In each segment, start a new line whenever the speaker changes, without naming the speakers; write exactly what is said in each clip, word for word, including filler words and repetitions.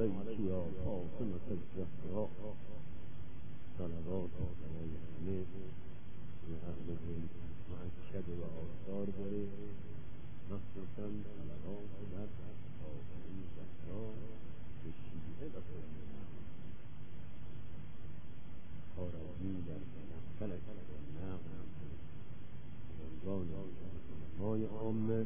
عليك يا فاطمة الزهراء صلوات الله و اهل بیت مؤکد و آثار داره، مخصوصا صلوات بر فاطمه زهرا به شیعه و سنی خارجی در مفصل نقل عنوان علمای عامه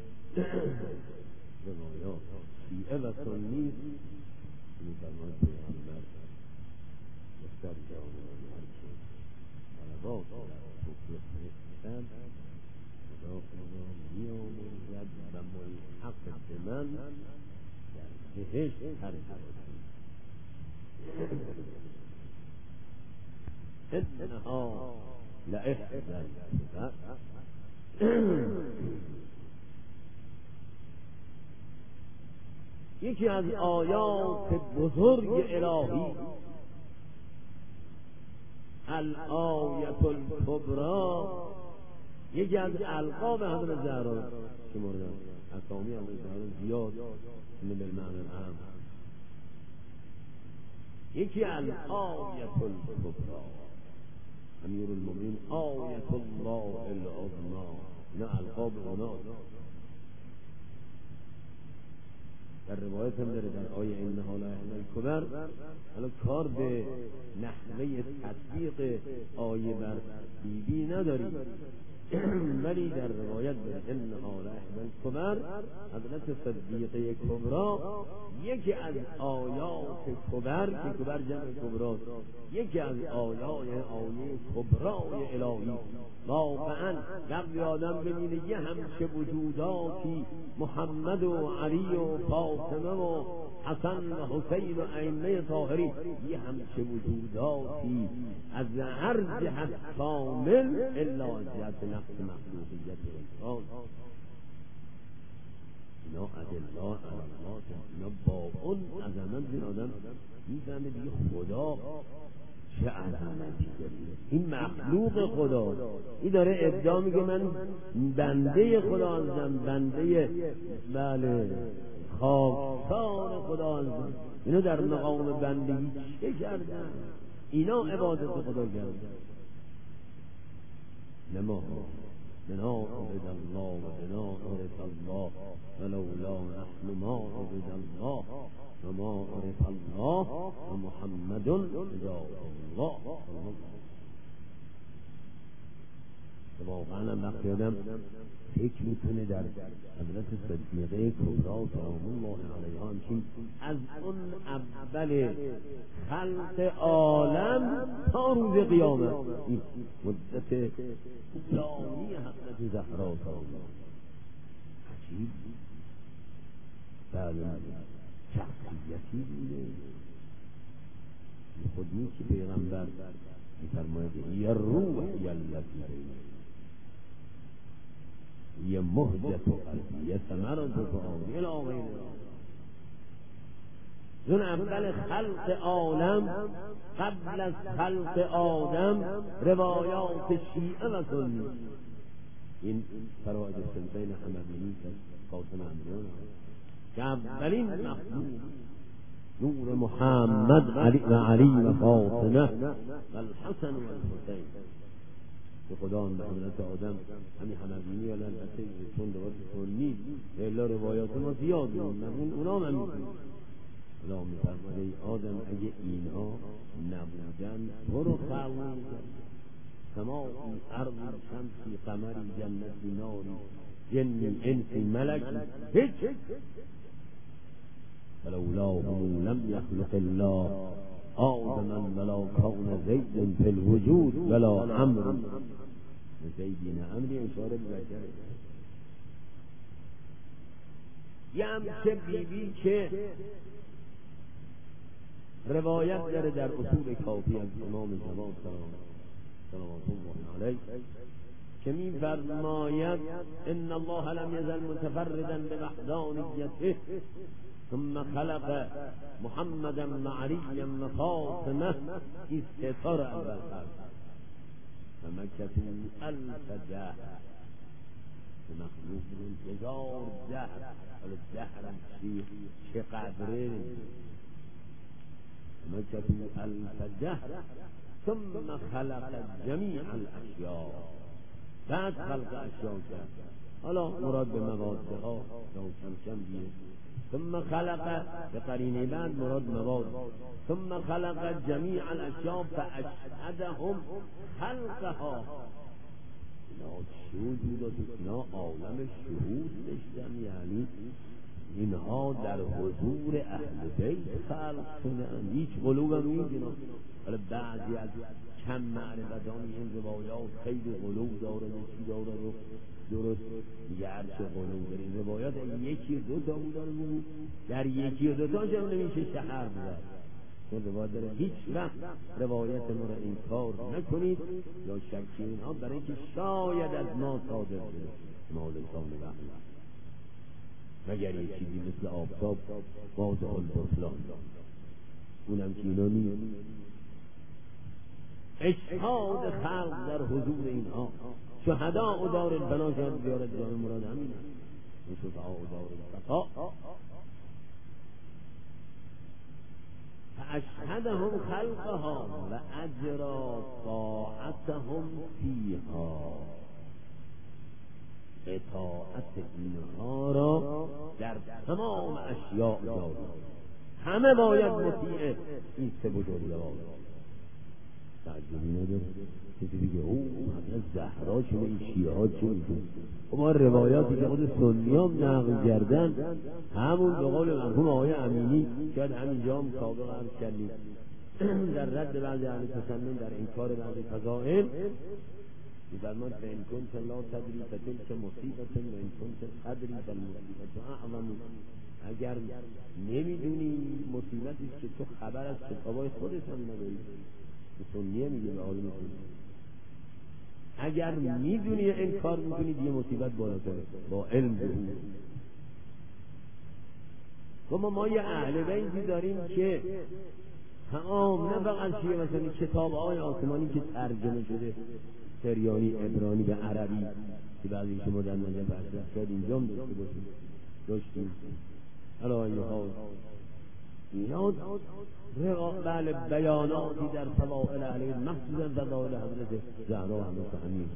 روایات شیعه و سنی می‌فرماید پیغمبر بسر جانان هر که صلوات بر فرستد خدا او را می‌آمرزد و ملحق به من در بهشت هرگز انها لإحدى الكبر. یکی از آیات بزرگ الهی الآیة الکبری، یکی از القاب حضرت زهرا که مورد اسامی حضرت زهرا زیاد این بالمعنی العام، یکی الآیة الکبری امیر المؤمنین آیة الله العظمی، اینا القاب اونا. در روایت هم داره در آیه انها لإحدى الکبر. حالا کار به نحوه تطبیق آیه بر بیبی نداریم، ولی در روایت داره انها لإحدى الکبر، حضرت صدیقه کبری یکی از آیات کبر که کبر جمع کبراست، یکی از آیات آیه کبرای الهی. واقعا وقتی آدم ببینه یه همچه وجوداتی محمد و علی و فاطمه و حسن و حسین و ائمه طاهرین، یه همچه وجوداتی از هر جهت کامل الا از جهت نقص مخلوقیت انسان، اینا ادله علامات، اینا با اون عظمت این آدم میفهمه دیگه خدا چه عظمتی داره، این مخلوق خدا، این داره ادعا میگه من بنده خدا هستم، بنده بله خاکسار خدا هستم. اینو در مقام بندگی چه کردن؟ اینا عبادت خدا کردن. نما بنا عبد الله و بنا عرف الله ولولا نحن ما عبد الله و ما عرف الله و محمد رسول الله. واقعا وقتی آدم فکر میکنه در حضرت صدیقه کبری سلام الله علیها همچین از اون اول خلق عالم تا روز قیامت این مدت طولانی حضرت زهرا عجیب بله شخصیتی بوده. خود نیست که پیغمبر میفرماید یه روح یه التي یه مهجت و قلبی یه ثمرت و فعالی الهی اون اول خلق عالم، قبل از خلق آدم، روایات شیعه و سنی، این فرایض سنتین حمدینی که فاطمه امیران که اولین مخلوق نور محمد علی و علی و فاطمه و الحسن و الحسین که خدا هم به حضرت آدم همین حمدینی ولی البته چون روایت سنی الا روایات ما زیاد بود اونا هم میکنیم. خدا میفرماید ای آدم اگه اینها نبودن برو خلق میکرد سماعی ارضی شمسی قمری جنتی ناری جنی انسی ملکی هیچ ولولاهم لم يخلق الله آدما ولا کون زید فی الوجود ولا امر زیدین امری اشاره ببشره. یه همچه بیبی که روایت داره در اصول کافی از امام زمان صلوات الله علیه که می‌فرماید ان الله لم یزل متفردا بوحدانیته ثم خلق محمدا مع علی و فاطمه استثار اول خلق فمکثوا الف دهر، مخلوق هزار دهر. حالا دهر چه قدره مکثوا الف دهر ثم خلق جمیع الاشیاء، بعد خلق اشیاء کرد. حالا مراد به مواده ها یا کم کم دیگه. ثم خلق به قرینه بعد مراد مواد. ثم خلق جمیع الاشیاء فاشهدهم خلقها. اینا شهود داشت، اینا عالم شهود داشتن، یعنی اینها در حضور اهل بیت خلق شدن، هیچ قلوب هم نیست اینا. حالا بعضی از کم معرفتان این روایات خیلی قلوب داره و چی داره و درست دیگه هرچه قلوب داره. این روایات یکی دو تا بودن بود، در یکی و دو تاش هم نمیشه شهر بودن. این روایت داره هیچ وقت روایت ما را انکار نکنید یا شکی اینها، برای اینکه شاید از ما صادر شده ما لسان وحی، مگر یک چیزی مثل آفتاب واضح البطلان، اونم که اینا نیست. اشهاد خلق در حضور اینها، شهداء و دار البنا، شاید بیارد جان مراد همین است، شهداء و دار البقاء. فاشهدهم خلقها و اجرا طاعتهم فیها، اطاعت اینها را در تمام اشیاء جاری، همه باید مطیع این سه بزرگوار. تعجبی نداره کسی بگه او حضرت زهرا چه این شیعه ها چه میگه؟ خب ما روایاتی که خود سنی هم نقل کردن، همون به قول مرحوم آقای امینی، شاید همینجا هم سابق عرض کردیم در رد بعضی اهل تسنن در انکار بعضی فضائل، می‌فرماد فإن كنت لا تدری فتلك مصیبة وإن كنت تدری فالمصیبة اعظم. اگر نمیدونی مصیبتی که تو خبر از کتابای خودت هم نداری، سنیه میگه به عالم سنی، اگر میدونی انکار میکنی دیگه مصیبت بالاتره، با علم بهونه. و ما ما یه اهل بیتی داریم که تمام، نه فقط چیه، مثلا کتاب‌های آسمانی که ترجمه شده سریانی عبرانی به عربی که بعضی شما در نجف اشرف شاید اینجا هم داشته باشیم داشتیم علا این حال اینا بله بیاناتی در فضائل علیه مخصوصا فضائل حضرت زهرا و حضرت امین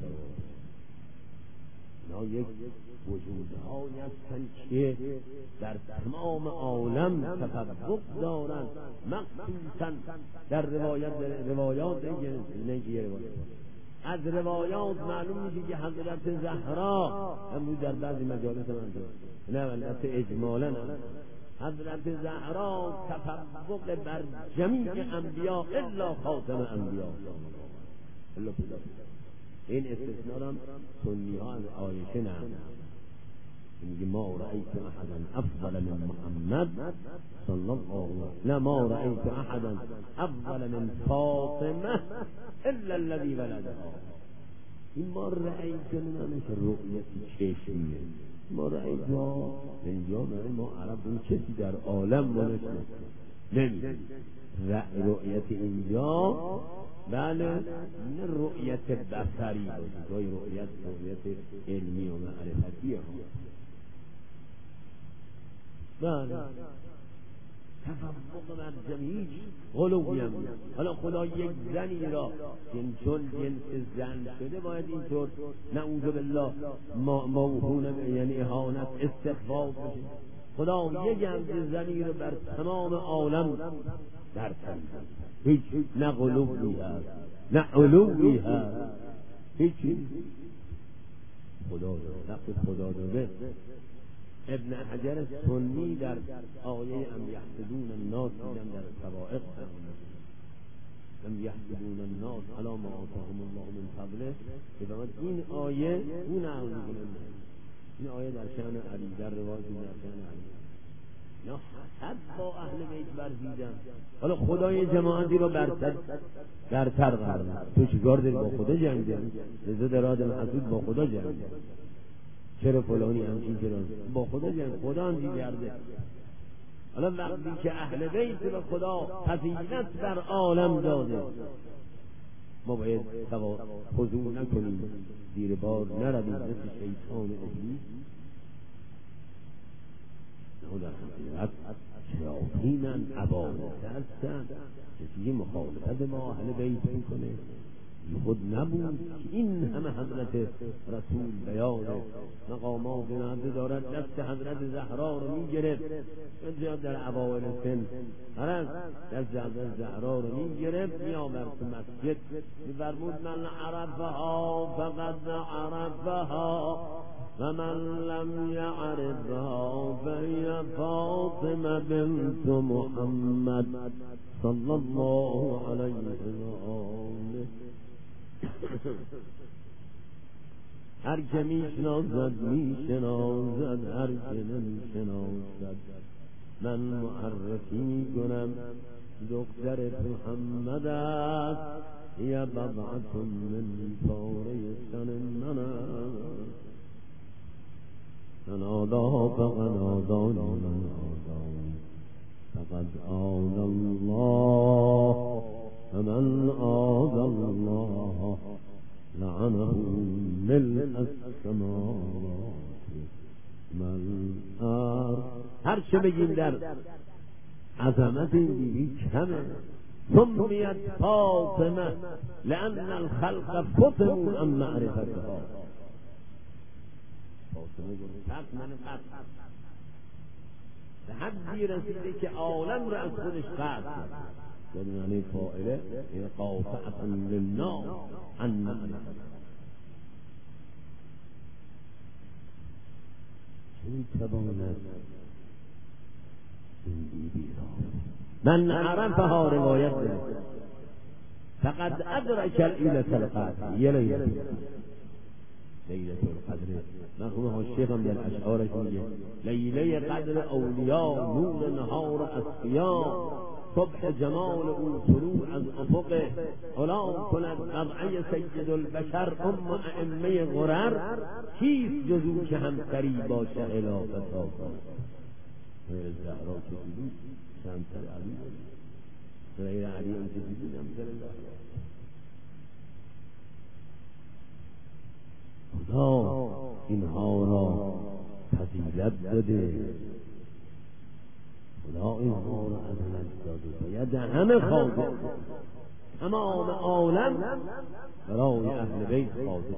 اینا یک وجودهایی هستند که در تمام عالم تفوق دارند، مخصوصا در روایات روایات نگی روایات از روایات معلوم میشه که حضرت زهرا امروز در بعضی مجالس من نه البته اجمالا حضرت زهرا تفوق بر جمیع انبیا الا خاتم انبیا الا خدا. این استثناء هم سنی ها از عایشه نه میگه ما رأیت احدا افضل من محمد صلی الله علیه و نه ما رأیت احدا افضل من فاطمه الا الذي ولدها. این ما رأیت نمیشه رؤیتی چشمیه، ما رأیت ما اینجا ما عرب اون کسی در عالم منش نمیشه رؤیت اینجا بله نه رؤیت بصری باشه، گاهی رؤیت رؤیت علمی و معرفتی ها بله تفوق بر جمیع غلوی هم. حالا خدا یک زنی را چون جنس زن شده باید اینطور نعوذ بالله موهون یعنی اهانت استخفاف بشه. خدا یک همز زنی را بر تمام عالم در تن هیچ نه غلوی هست نه علوی هست هیچی خدا داره نقص خدا داره. ابن حجر سنی در آیه ام یحسدون الناس دیدم در سوائق ام یحسدون الناس علی ما آتاهم الله من فضله بفرماد این آیه اون نقل میکنه، این آیه در شأن علی در روایت در شأن علی نه حسد با اهل بیت ورزیدن. حالا خدای جماعتی رو برتر برتر قرار تو چیکار داری با خدا جنگ داری؟ لذا در آدم حسود با خدا جنگ داری، چرا فلانی همچین چرا با خدا جنگ خدا هم دیگرده. حالا وقتی که اهل بیت به خدا فضیلت در عالم داده ما باید خضوع نکنیم، زیر بار نرویم مثل شیطان ابلیس. او در حقیقت شیاطینن، عبادت هستن. کسی که مخالفت با اهل بیت میکنه خود نبود که این همه حضرت رسول بیان مقامات نهده دارد. دست حضرت زهرا رو میگرفت زیاد در اوائل سن هرم دست حضرت زهرا رو میگرفت میآورد تو مسجد میفرمود من عرفها فقد عرفها و من لم یعرفها فهی فاطمه بنت محمد صلی الله علیه و آله. هر که میشناسد میشناسد، هر که نمیشناسد من معرفی میکنم دختر محمد است. یا بضعة من پاره تن من است. من آدا فقد آدانی، من آدانی فقد آد الله، فمن آد الله لعنه ملء السماوات والارض. هر چه بگیم در عظمت این بیبی کمه. سمیت فاطمه لأن الخلق فتنوا عن معرفتها. فاطمه گفت من قطع به حدی رسیده که عالم را از خودش قطع کرد. یعنی معنی فاعله قاطعة للناس عن معرفتها. چه تواند این بیبی را من عرفها روایت دارد فقد ادرک لیلة القدر. یه لیلة لیلة القدر مرحوم حاشیه هم در اشعارش میگه لیله قدر اولیاء، نور نهار اصفیا، صبح جمال او طلوع از افق، غلام کند قبعه سید البشر، ام ائمه غرر، کیست جزو که همسری با شهلا فتاکا. غیر زهرا که دیدید همسر علی، غیر علی هم که دیدید همسر زهرا. خدا اینها را فضیلت داده، خدا اینها را عظمت داده. باید همه خاضع، تمام عالم برای اهل بیت خاضع.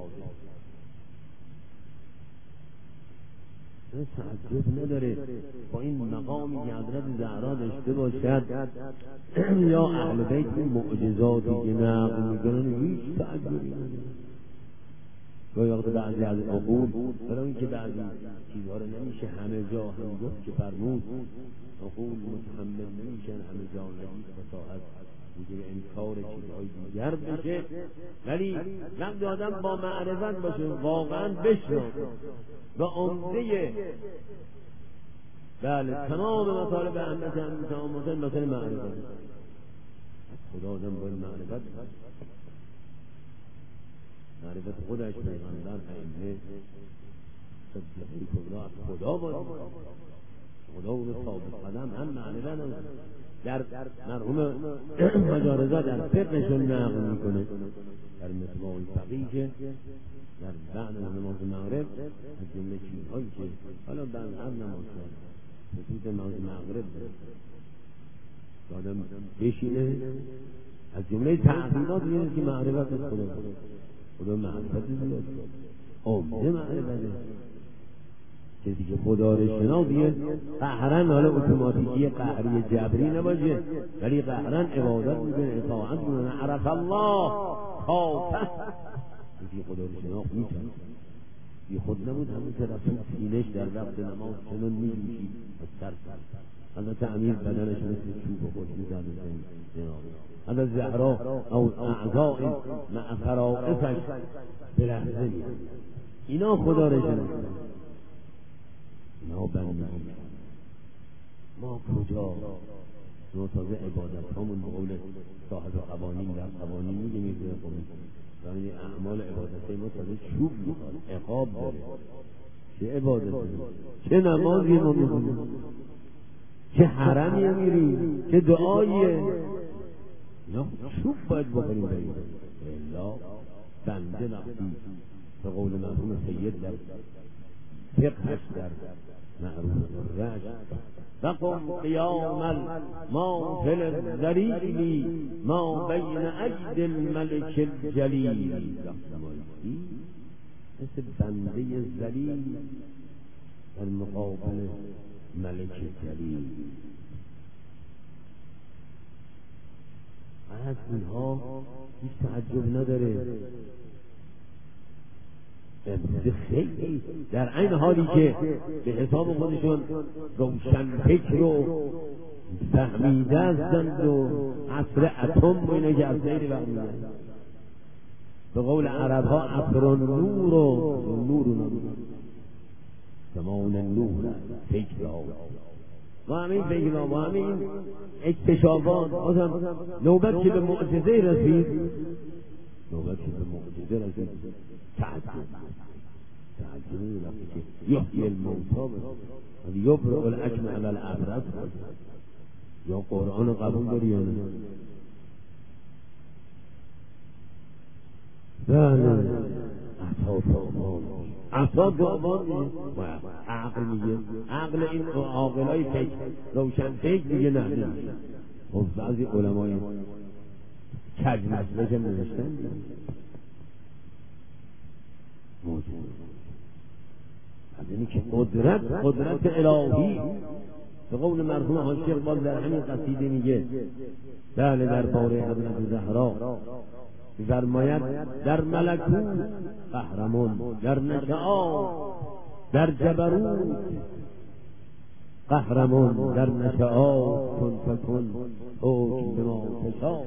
تعجب نداره با این مقامی که حضرت زهرا داشته باشد یا اهل بیت این معجزاتی که نقل میکنن هیچ تعجبی نداره. گاهی وقت بعضی از عقول برای اینکه بعضی چیزها رو نمیشه همه جا هم گفت که فرمود عقول متحمل نمیشن همه جا نگید فصاحت دیگه انکار چیزهای دیگر بشه، ولی وقتی آدم با معرفت باشه واقعا بشناسه و عمده بله تمام مطالب اهمیت هم تمام مطالب مثل معرفت. خدا آدم باید معرفت معرفت خودش، پیغمبر، ائمه، صدیقین کبرا از خدا باید خدا و ثابت قدم هم معرفت هم در مرحوم مجارزه در فقهشون نقل میکنه در مطبوع الفقیه که در بعد نماز مغرب از جمله چیزهایی که حالا بعد از نماز خصوص نماز مغرب آدم بشینه از جمله تعقیبات اینه که معرفت از خدا خدا معرفت زیاد عمده معرفت کسی که خدا رو شناسه قهرن، حالا اتوماتیکی قهری جبری نباشه ولی قهرن عبادت میکنه، اطاعت میکنه، عرف الله خافه. کسی خدا رو شناخت میکنه بی خود نبود همون که رسول سینش در وقت نماز چنان میلیشید از سر سر حضرت امیر بدنش مثل چوب خود میزد حضرت زهرا او اعضاء مع فرائفش به لحظه میاد. اینا خدا رو شناختن، اینا بندگی. ما کجا ما تازه عبادت همون به قول صاحب قوانین در قوانین میگه میگه یعنی اعمال عبادت ما تازه چوب میخواد، عقاب داره. چه عبادت چه نمازی ما میخونیم، چه حرمی میریم، چه دعاییه، اینا چوب باید بکنیم بریم. الا بنده وقتی به قول مرحوم سید در فقهش در معروف الرجل فقم قیام الماهل الذلیل ما بین اید الملک الجلیل. مثل بنده ذلیل در مقابل ملک جلیل. از اینها هیچ تعجب نداره. امروز خیلی در این حالی که به حساب خودشون روشن فکر و فهمیده هستند و عصر اتم و اینه که از غیر فهمیده، به قول عرب ها عصر نور و نور و نور زمان نور فکر ها و همین فکر ها و همین اکتشافات نوبت که به معجزه رسید نوبت که به معجزه رسید تعجب تعجب وقتی که یحیی الموتی و یبرئ الاکمه و الابرص. یا قرآن قبول داری یا نه؟ بله عطا تعبان عطا تعبان عقل میگه، عقل این عاقلای فکر روشن فکر میگه نه نه. خب بعضی علمای کج مسلک هم نوشتن موجود از اینی که قدرت قدرت الهی به قول مرحوم حاجی اقبال در همین قصیده میگه بله در باره حضرت زهرا فرماید در ملکوت قهرمان، در نشعات در جبروت قهرمان، در نشعات کن فکن حکم به ما تشاء.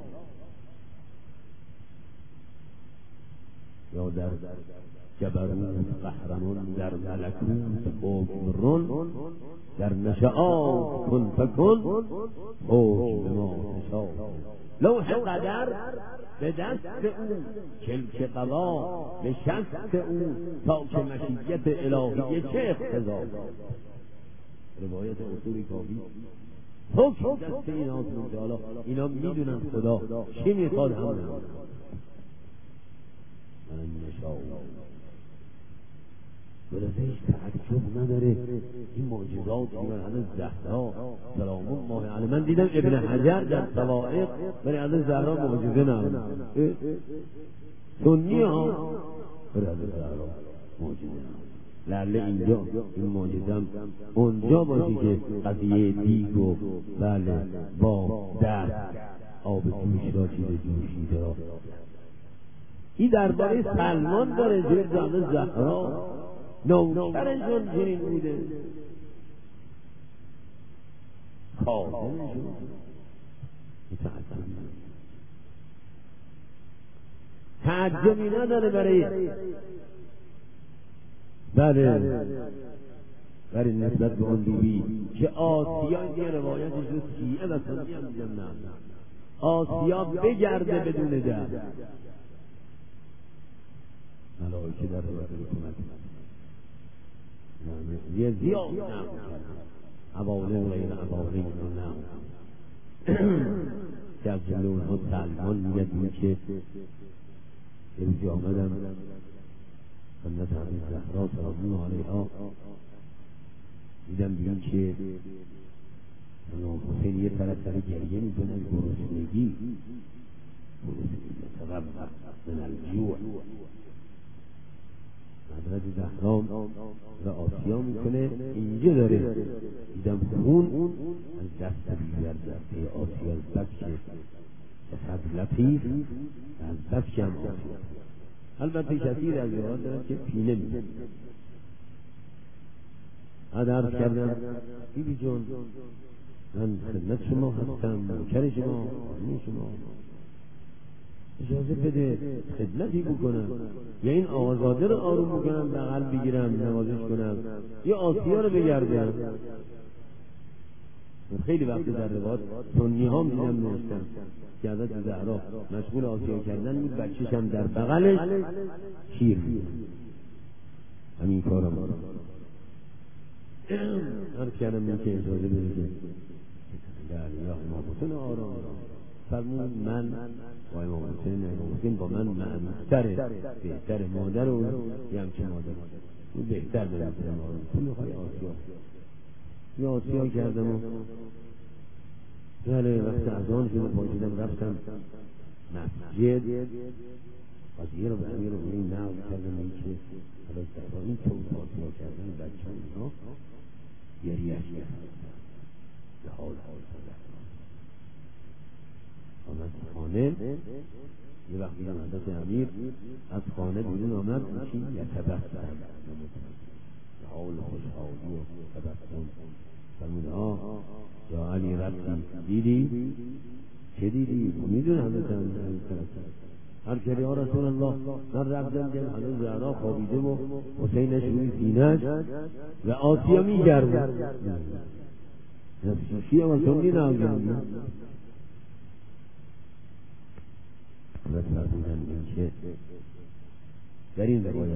یا در جبروت قهرمان، در ملکوت حکم رون، در نشعات کن فکن حکم به ما تشاء. لوح قدر به دست او، کلک قضا به شست او، تا که مشیت الهیه چه اقتضا. روایت اصول کافی حکم دست اینا هست. حالا اینا میدونن خدا چی میخواد هم نمید من نشاء. ولذا هیچ تعجب نداره این معجزات برای زهرا سلام الله علیها. من دیدم ابن حجر در صواعق برای زهرا معجزه نامید سنی ها برای زهرا معجزه نامید. لعله اینجا این معجزه اونجا باشی که قضیه دیگ و بله با دست آب جوش را چیز جوشیده را این درباره سلمان داره جوی زهرا زهرا نوکرشون چنین بوده، خادمشون تعجبی نداره برای بله برای نسبت به اون بیبی که آسیا یه روایتش رو شیعه و سنی هم میگن نه آسیا بگرده بدون در ملائکه در روایت حکومت یه زیاد نام عواله و غیر عواله رو نام که از جمله اونها سلمان میگه این که یه روزی آمدم خدمت حضرت زهرا سلام الله علیها دیدم بیان که امام حسین یه طرف سر گریه میکنه گرسنگی گرسنگی تغرب من الجوع. حضرت زهرا و آسیا میکنه اینجا داره دیدم خون از دست بیبی از دسته آسیا از بس که صد لطیف از بس که هم آسیا. البته کثیر از یاد دارن که پینه میده. بعد عرض کردم بیبی جان من خدمت شما هستم، نوکر شما، خانم شما، اجازه بده خدمتی بکنم یا این آزاده رو آروم بکنم بغل بگیرم نوازش کنم یا آسیا رو بگردم. خیلی وقت در روایات سنی ها میدونم نوشتم که حضرت زهرا مشغول آسیا کردن بود، بچه‌ش هم در بغلش شیر می‌خورد. همین کارم هر کردم این که اجازه بده در یا امام حسین آرام فرمون من و امام حسین امام حسین با من معنی‌تره بهتر مادر و یه همچه مادر اون بهتر نمیتونم تو میخوای آسیا یا آسیا کردم و بله وقت اذان شده پاشیدم رفتم مسجد قضیه رو به امیر المؤمنین نقل کردم این که حالا با این طور آسیا کردن بچه اینا گریه‌اش کردن به حال حال شده آمد خانه یه وقتی حضرت امیر از خانه بیرون آمد چی یتبسم به حال خوشحالی و تبسم فرمود آه یا علی رفتی دیدی چه دیدی میدون حضرت امیر هر کلی یا رسول الله من رفتم که هنوز زهرا خوابیده و حسینش روی سینه‌اش و آسیا میگرده نفسیشی اما سنی ناگرده و فرمودن این که در این روایت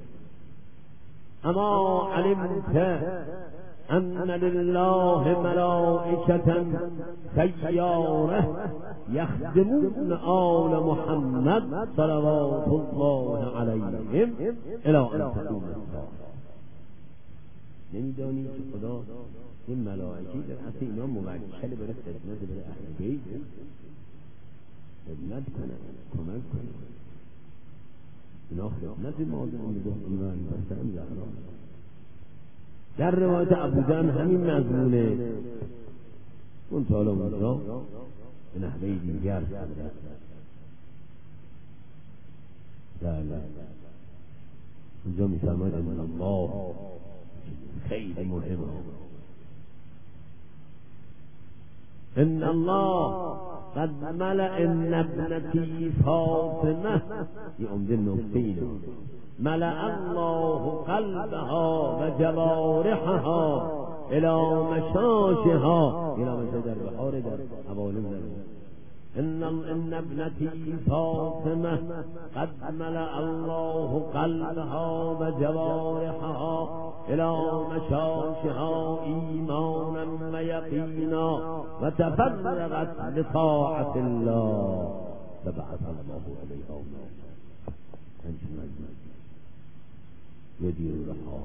اما علمت ان لله ملائکة سیاره یخدمون آل محمد صلوات الله علیهم الی ان تقوم الساعة. نمیدانی که خدا این ملائکی در اصل اینا موکل برای خدمت برای اهل بیت خدمت کنن کمک کنن اینا خدمت مادر میگفتن مثلا زهرا در روایت ابوذر همین مضمونه اون تعالی اونجا به نحوه دیگر اونجا میفرماید ان الله خیلی مهمه ان الله قد ملأ ابنتی فاطمه یه عمده نکته اینه ملأ الله قلبها و جوارحها الى مشاشها الى مشاش در بحار در حوالم ان ان ابنتی فاطمه قد ملأ الله قلبها و جوارحها الى مشاشها ایمانا و یقینا و تفرغت لطاعت الله فبعث الله علیها یدیر رها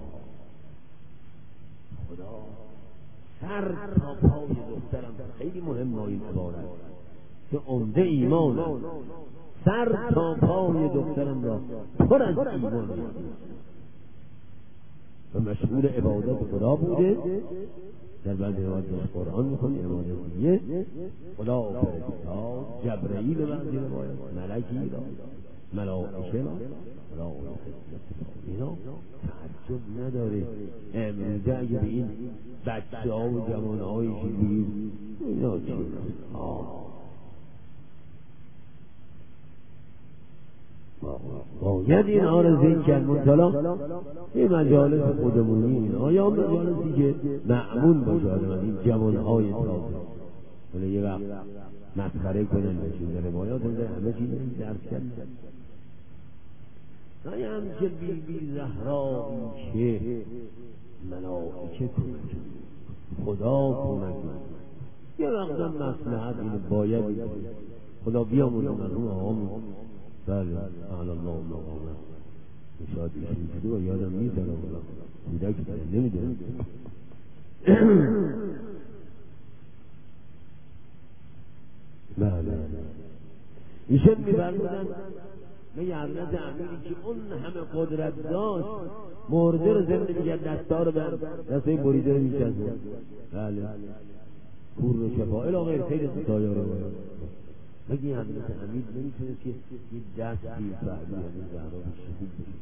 خدا سر تا پای دخترم خیلی مهم این عبارت که عمده ایمان سر تا پای دخترم را پر از ایمان و مشغول عبادت خدا بوده در بعد روایت قرآن میخونی عبادتیه خدا فرستاد جبرئیل و بعضی روایت ملکی را ملائکه را خدا اینا تعجب نداره امروزه اگه به این بچه ها و جوان هایی که بگیم اینا چیه باید این ها را ذکر کرد منطلا این مجالس خودمونی اینا یا مجالسی که معمول باشه آدم این جوان های تازه ولی یه وقت مسخره کنن بشون در روایات در همه چیز درس کردن نیم که بی بی زهرا که ملائکه کمک خدا کمک یه وقت هم مصلحت اینه باید خدا بیامون مرحوم آقامون بله اعلی الله مقامه شاید ایشون شده و یادم نیست الان کودک نمیدونم بله ایشون میبرمودن به حضرت امیری که اون همه قدرت داشت مرده رو زنده میگه دستا رو بر دسته بریده رو میشه بله کور رو شفا الا غیر خیلی ستایا رو بگی حضرت امیر نمیتونه که یه دستی فعلی یعنی زهرا شهید بشه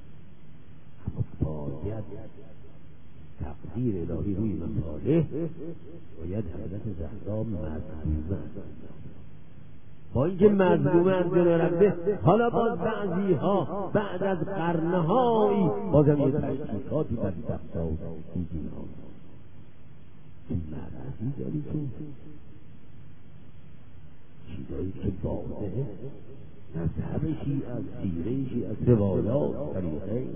اما باید تقدیر الهی روی مصالح باید حضرت زهرا مظلومه با اینکه مظلومه از جلو رفته حالا باز بعضی ها بعد از قرنهایی بازم یه تشکیکاتی بر دستا و دیدین ها این مردی داری تو چیزایی که واضحه مذهبشی از سیرهشی از روایات طریقه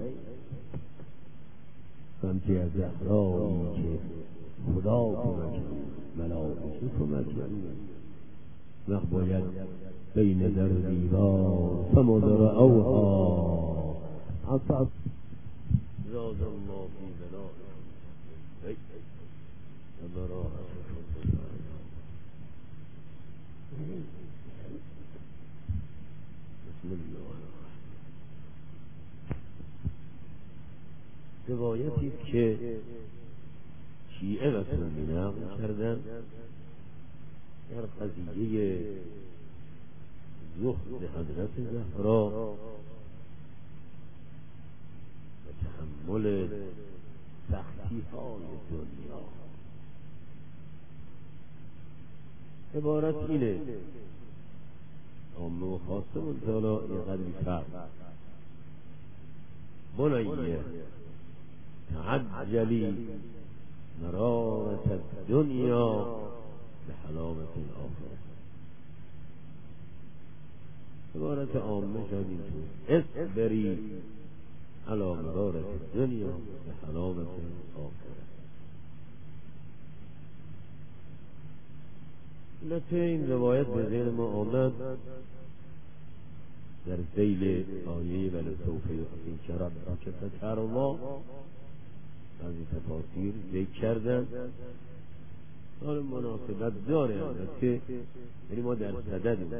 همچه از زهرایی که خدا کمک ملائکه کمک وقت باید بین در دیوار فمدر اوها اصف اجاز الله فی بناء ای و براحتکم بفرما. بسم الله روایتی که شیعه و سنی نقل کردن در قضیه زهد حضرت زهرا و تحمل سختی های دنیا. عبارت اینه، عامه و خاصه منتالا یه قدری فرق. بنیه تعجلی مرارة الدنیا بحلاوة الآخرة. عبارت عامه شاید اینطور، اصبری علی مرارة الدنیا بحلاوة الآخرة. البته این روایت به ذهن ما آمد در ذیل آیه ولی سوف یعطیک ربک فترضی، بعضی تفاسیر ذکر کردن. حال مناسبت داره البته، یعنی ما در صددیم.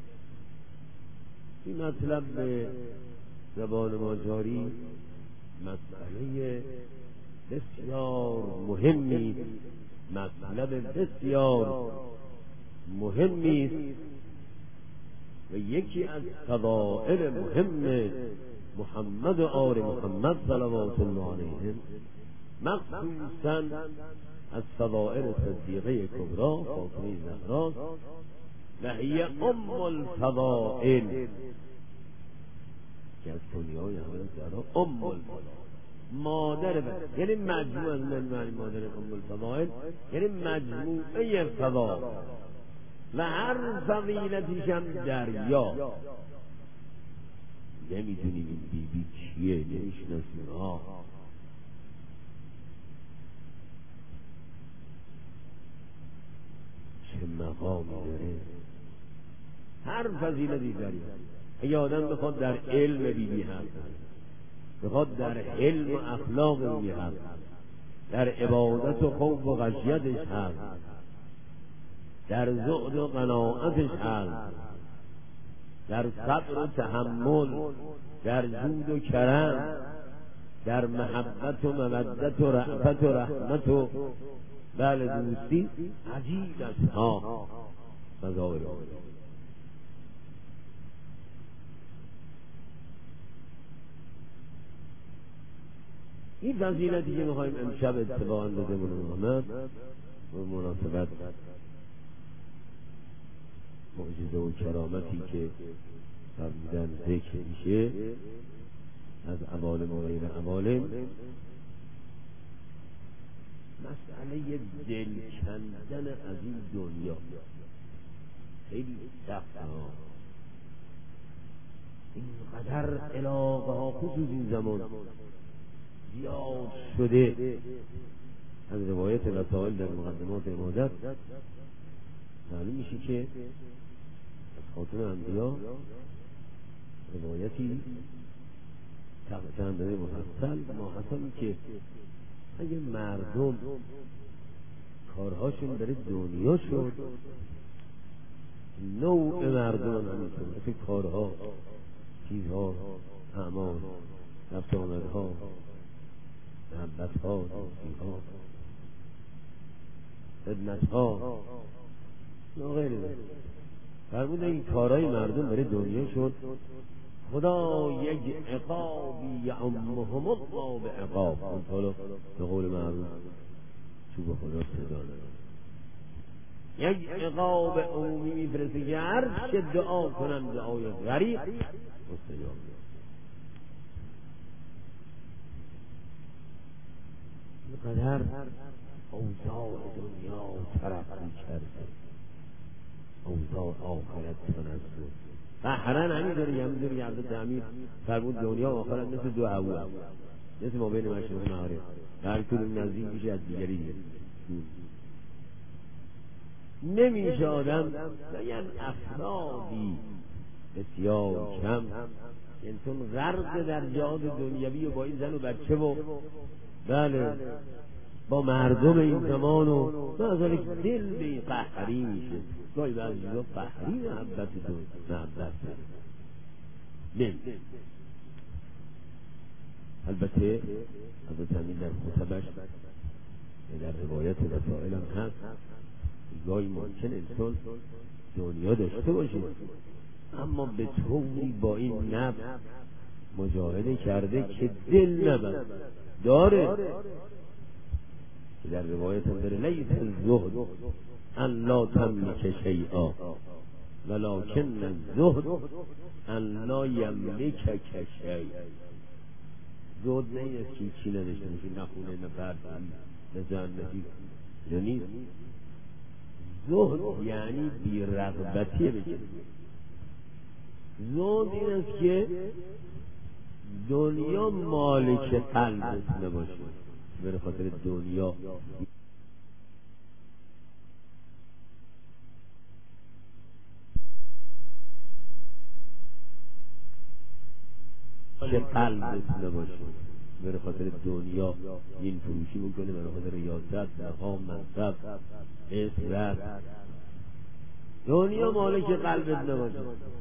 این مطلب به زبان ما جاری مسئله بسیار مهمی، مطلب بسیار مهمی است و یکی از فضائل مهم محمد و آل محمد صلوات الله علیهم، مخصوصا از فضائل صدیقه کبری فاطمه زهرا و هی ام الفضائل که از کنیه‌های حضرت زهرا ام الفضائل، مادر بس، یعنی مجموعه من معنی مادر ام الفضائل یعنی مجموعه فضائل و هر فضیلتیش هم دریا. نمیدونیم این بی بی چیه، نمیشناسیم ها. چه مقامی داره، هر فضیلتی دریا. اگه آدم بخواد در علم بی بی هست، بخواد در علم و اخلاق بی بی هست، در عبادت و خوف و خشیتش هست، در زهد و قناعتش هست، در صبر و تحمل، در جود و کرم، در محبت و مودت و رأفت و رحمت و بله دوستی، عجیب است ها فضائل. این فضیلتی که میخوایم امشب اتباعاً بزمون آمد و مناسبت معجزه و کرامتی که فرمودن ذکر میشه از عوالم و غیر عوالم، مسئله دل کندن از این دنیا خیلی سخت ها. اینقدر علاقه ها خصوص این زمان زیاد شده. از روایت وسائل در مقدمات عبادت معلوم میشه که از خاتم انبیا روایتی چندانه مفصل ماحصلی که اگه مردم کارهاشون برای دنیا شد، نوع مردم همینطور، مثل کارها، چیزها، اعمال، رفت آمدها، محبتها، دوستیها، خدمتها و غیره. فرموده این کارهای مردم برای دنیا شد، خدا یک عقابی یعمهم الله به عقاب. اون حالا به قول معروف چوب خدا صدا نداره، یک عقاب عمومی میفرسته که هر چه دعا کنن دعای غریب مستجاب. اینقدر اوضاع دنیا ترقی کرده، اوضاع آخرت تنزل بحرن همینطوری همینطوری که حضرت امیر فرمود دنیا و آخرت مثل دو هوا هست، مثل ما بین مشرق و مغرب، هر کدوم نزدیک میشه از دیگری دیگه. نمیشه آدم و یعنی افرادی بسیار کم انسان غرق در جهاد دنیوی و با این زن و بچه و بله با مردم این زمان و نظر دل به قهری میشه. گاهی بعضی جا قهری محبت دو محبت دل. البته حضرت امین در خطبش در روایت رسائل هم هست گاهی ممکن انسان دنیا داشته باشه اما به طوری با این نفس مجاهده کرده که دل نبرد داره که در روایت هم داره لیس الزهد ان لا تملک شیئا ولکن الزهد ان لا یملک شیء. زهد نه این است که چی نداشته باشی، نه خونه نه فرزند نه زن نه چیز، یعنی زهد یعنی بی رغبتی بشه. زهد این است که دنیا مالک قلبت نباشه، به خاطر دنیا که قلبت نباشه، به خاطر دنیا این فروشی میکنه، به خاطر ریاست، مقام، منصب، اسم، دنیا مالک قلبت نباشه.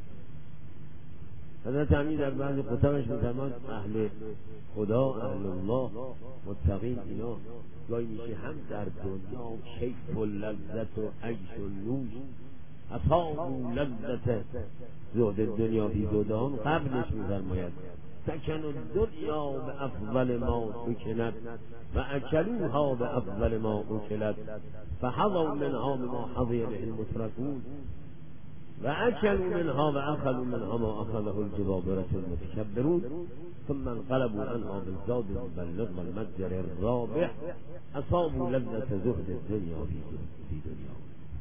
حضرت امین در بعض خطبش می‌فرماد اهل خدا، اهل الله، متقین اینا گاهی میشه هم در دنیا کیف و لذت و عیش و نوش اصابوا لذت زهد دنیا بی زهدان قبلش می‌فرماید سکن الدنیا به افضل ما سکنت و اکلوها به افضل ما اکلت فحضوا منها ما حظی به المترفون و اکلوا منها و اخذوا منها ما اخذه الجبابرة المتکبرون ثم انقلبوا عنها بالزاد المبلغ والمتجر الرابح اصابوا لذت زهد الدنیا فی دنیا.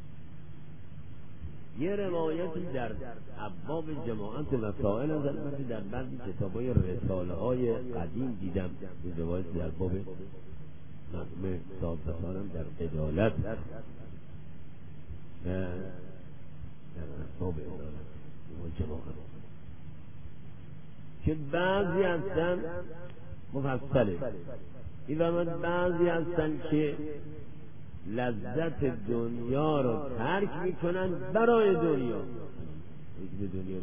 یه روایتی در ابواب جماعت مسائل از البته در بعضی کتابای رساله های قدیم دیدم این روایت در باب مقام صاحب بسارم در عدالت در ابواب عدالت و جماعت که بعضی هستن مفصله این فرمود بعضی هستن که لذت دنیا رو ترک میکنن برای دنیا، به دنیا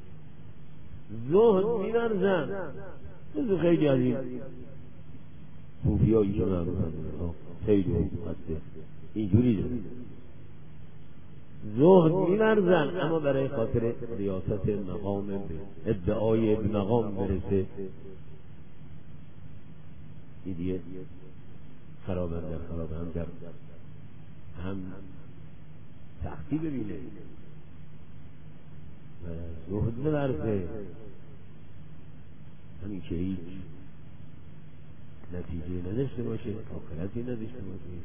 زهد می‌ورزن. مثل خیلی از این صوفیایی که معروف هستن خیلی هسته اینجوری داره زهد می‌ورزن اما برای خاطر ریاست مقام ادعای به مقام برسه این دیگه خراب هم در خراب هم در هم سختی ببینه و زهد بورزه همین که هیچ نتیجه نداشته باشه، آخرتی نداشته باشه.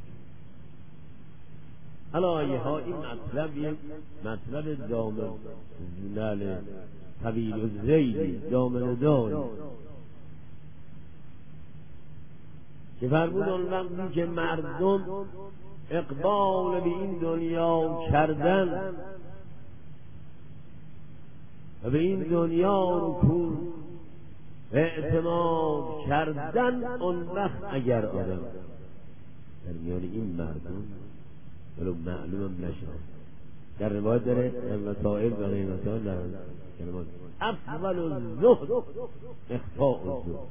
علایه ها این مطلب یک مطلب دامن زنال طویل و زیدی دامن داری که فرمود اون وقتی که مردم اقبال به این دنیا کردن و به این دنیا رکون اعتماد کردن اون وقت اگر آدم در میان این مردم ولو معلومم نشد در روایت داره در مسائل و غیر مسائل در کلمات افضل الزهد اخفاء الزهد،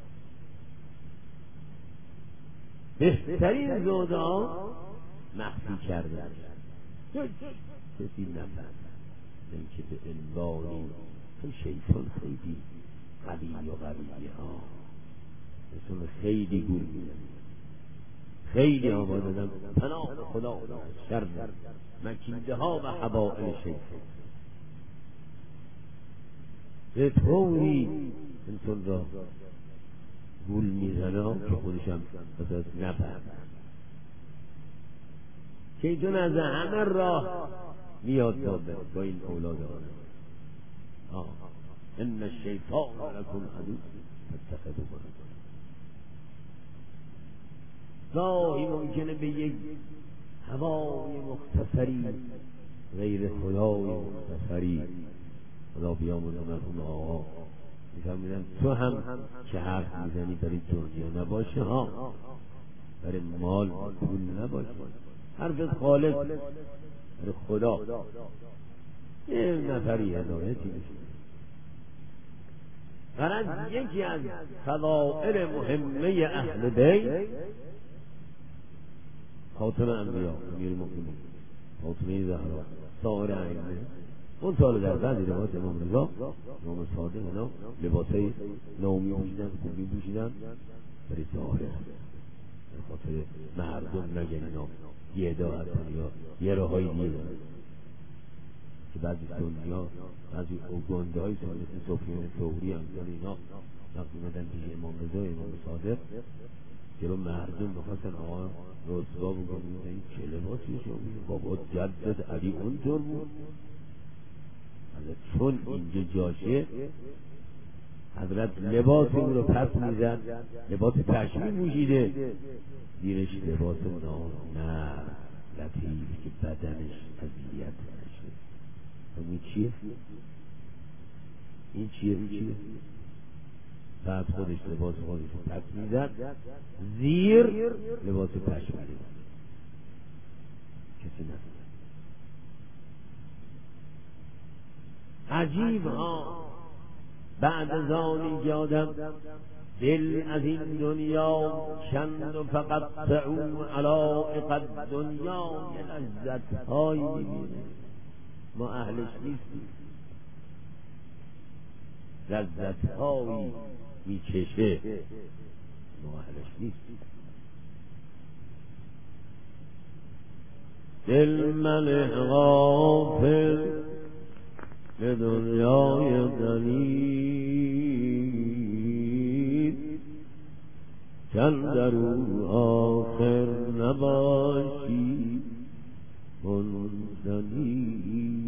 بهترین زهدها مخفی کردن کسی نفرد این که به عنوانی تو شیطان خیلی قوی و قویه ها مثل خیلی گول میدن خیلی آباد دادن پناه خدا شر مکیده ها و حبائل شیطان به طوری انسان را گول میزنه که خودشم بساط نفرد شیطان از همه راه میاد داده با این اولاد آن ان الشیطان لکم عدو فاتخذوه عدوا. گاهی ممکنه به یک هوای مختصری غیر خدای مختصری خدا بیامرزه مرحوم آقا میفهمیدن تو هم که حرف میزنی برای دنیا نباشه ها، برای مال پول نباشه، حرف خالص برای خدا. یه نفری هدایتی بشه. غرض یکی از فضائل مهمه اهل بیت خاتم انبیا امیر المؤمنین فاطمه زهرا سایر ائمه. اون سال در بعضی روایات امام رضا امام صادق اینا لباسای نومی پوشیدن، خوبی پوشیدن برای ظاهر، به خاطر مردم نگن اینا گدا هستن یا یه راههای دیگه دارن که بعضی دنیا بعضی اوگنده های مثل سفیان ثوری امثال اینا وقتی اومدن پیش امام رضا امام صادق جلو مردم میخواستن آقا رسوا بگم این چه لباسی شما بابا جدت علی اونطور بود. چون اینجا جاشه حضرت لباس اون رو پس میزد، لباس پشمی پوشیده، زیرش لباس نه لطیف که بدنش اذیت نشه. این چیه؟ این چیه؟ این چیه؟ بعد خودش لباس خودش رو پس میزد، زیر لباس پشمی کسی نزد. عجیب ها. بعد از آنی که آدم دل از این دنیا کند و فقط تعو علائق دنیا یه لذت هایی میبینه ما اهلش نیستیم، لذت هایی میچشه ما اهلش نیستیم. دل من غافل به دنیای دنید چند در او آخر نباشی منزنی.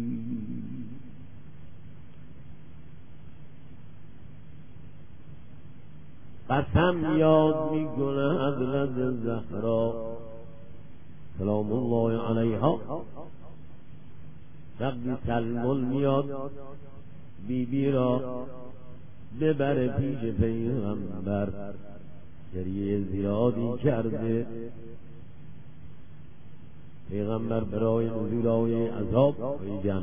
قسم یاد می کنه حضرت زهرا سلام الله علیها وقتی سلمان میاد بی بی را ببره پیش پیغمبر، گریه زیادی کرده. پیغمبر برای نزول آیه عذاب میگن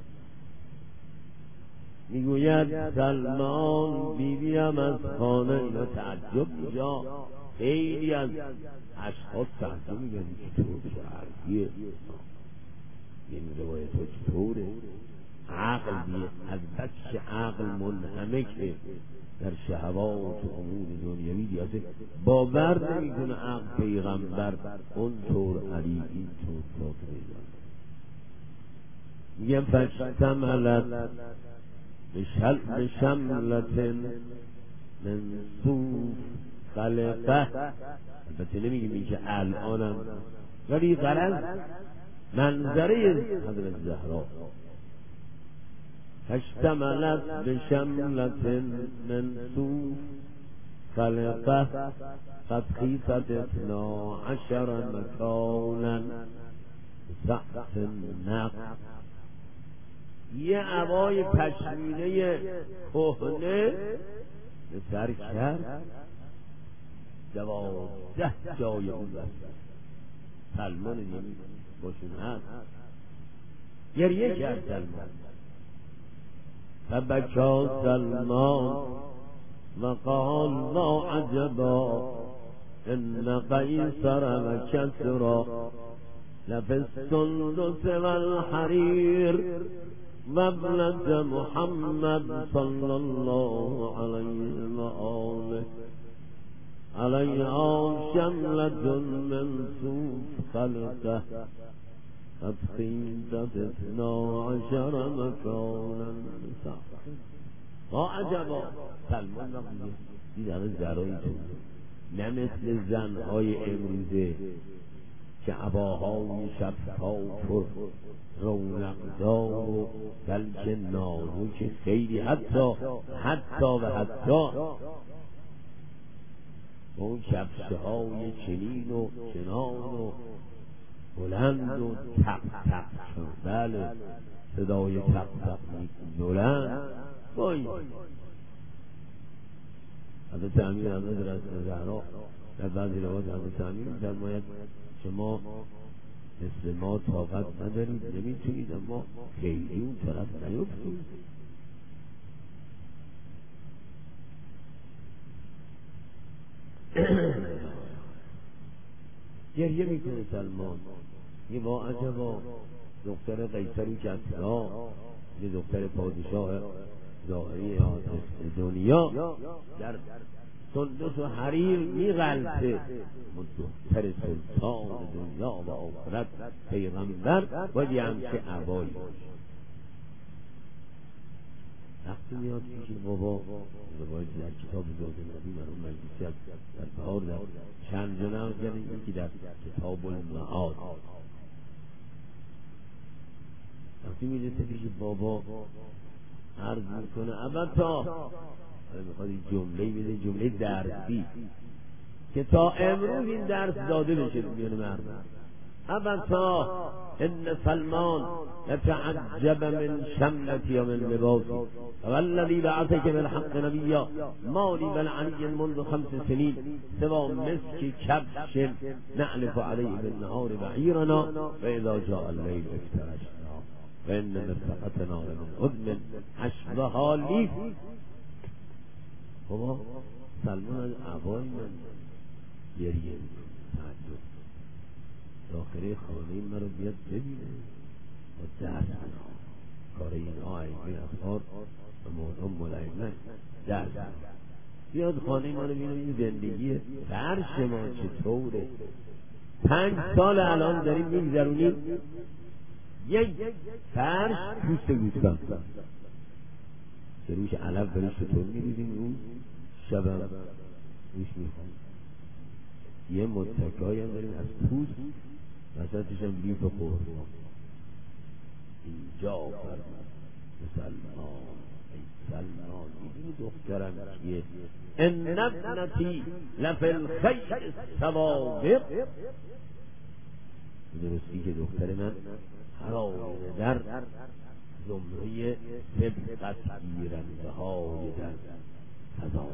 میگوید سلمان بی بی هم از خانه اینا تعجب میجا، خیلی از اشخاص تعجب میگن چطور شرعیه این روایت ها چطوره؟ عقل بیه از بچه عقل منهمکه در شهوات و امور دنیوی دیازه باور نمی کنه عقل پیغمبر اون طور علی این طور فاطمه میگه فشتملت به شملت من صوف خلقه. البته نمیگه میگه الانم، ولی غرض منظره حضرت زهرا فاشتملت بشملت من صوف خلقه قد خیفت اثنا عشر مکانا سقف النقب. یه عبای پشمینه کهنه به سر کرد، دوازده جای اون بست سلمان نمی باشون هست. گریه کرد سلمان فبکا سلمان و قال لا عجبا ان قیصر و کسرا لفی السندس و الحریر و ابنت محمد صلی الله علیه و آله علیها شملة من صوف خلقه قد خیفت اثنا عشر مکانا سقفا. با عجبا سلمان نقیه دید همه زرایی تو نه مثل زنهای امروزه که عباهای شفاف و رونقدار و بلکه نازک خیلی حتی حتی و حتی اون کفشه های چنین و چنان و بلند و تق تق بله صدای تق تق بلند بایی حضرت امیر حضرت رسول زهرا در بعضی روایات حضرت امیر می‌فرماید شما مثل ما طاقت ندارید، نمیتونید، اما خیلی اون طرف نیفتید. گریه میکنه سلمان، یه با عجبا دختر قیصری کسرا، یه دختر پادشاه ظاهری دنیا در سندس و حریر میغلطه، دختر سلطان دنیا و آخرت پیغمبر باید یه همچه عبایی باشه. وقتی میاد پیش بابا، باید در کتاب زاد نبی مرحوم مجلسی از در بهار در چند جا نقل کرده، یکی در کتاب المعاد. وقتی میرسه پیش بابا عرض میکنه ابتا، حالا میخواد این جمله بده، جمله درسی که تا امروز این درس داده بشه میان مردم. ابتا ان سلمان يتعجب من شملتي ومن لباسي والذي بعثك بالحق نبيا ما لي بل علي منذ خمس سنين سوى مسك كبش نعلف عليه بالنهار بعيرنا فإذا جاء الليل افترشنا فإن مرفقتنا لمن أذن حشبها لي. بابا سلمان از عبای من گریه تعجب داخله خانه من رو بیاد ببینه و درس کار این آئی این اخبار و مردم ملائمه درس بیاد خانه من رو بینه این زندگی فرش ما چطوره. پنج سال الان داریم میگذرونیم یک فرش پوست گوسفند که روش علف داریم چطور میریزیم اون شبم روش میخوام. یه متکایی هم داریم از پوست وسطش هم لیف خورما. اینجا فرمان سلمان ای سلمان میدونی دخترم کیه؟ ان ابنتی لفی الخیر السوابق. درستی که دختر من حرامه در زمره سبقت گیرنده های در فضای